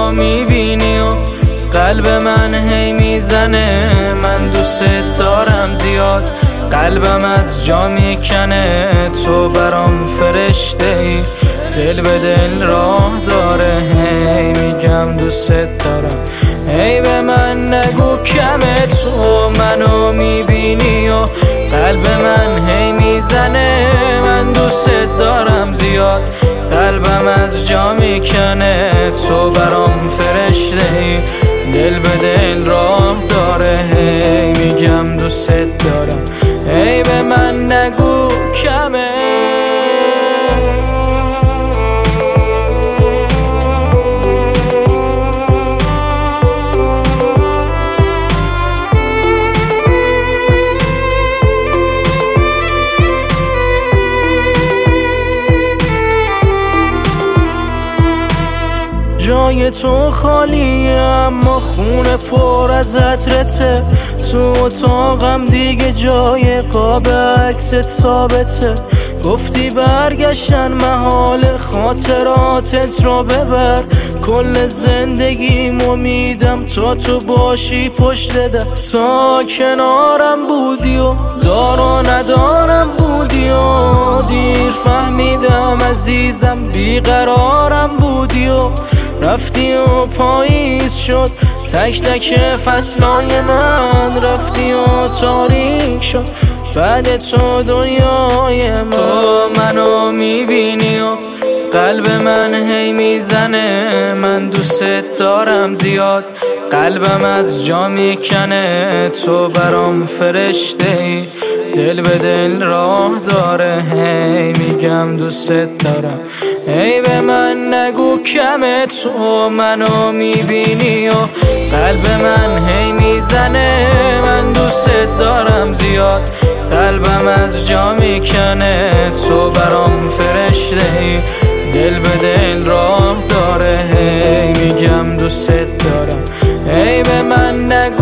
منو میبینی و قلب من هی میزنه، من دوست دارم زیاد، قلبم از جا میکنه، تو برام فرشته ای، دل به دل راه داره، هی میگم دوست دارم، هی به من نگو کمه، تو منو میبینی و قلب من هی میزنه، من دوست دارم زیاد، قلبم از جا میکنه، تو برام فرشته ای، دل به دل راه داره، هی میگم دوست دارم، هی به من نگو کمه. جای تو خالیه اما خونه پر از عطرته، تو اتاقم دیگه جای قاب عکست ثابته، گفتی برگشتن محال خاطراتت رو ببر، کل زندگیمو میدم تو باشی پشت در، تا کنارم بودی و دار و ندارم بودی و دیر فهمیدم عزیزم بیقرارم بودی و رفتی و پاییز شد تک تک فصلای من، رفتی و تاریک شد بعد تو دنیای من، تو منو میبینی و قلب من هی میزنه، من دوست دارم زیاد، قلبم از جا میکنه، تو برام فرشته ای، دل به دل راه داره، هی میگم دوست دارم، هی به من نگو کمه، تو منو میبینی و قلب من هی میزنه، من دوست دارم زیاد، قلبم از جا میکنه، تو برام فرشته ای، دل به دل راه داره، هی میگم دوست دارم، هی به من نگو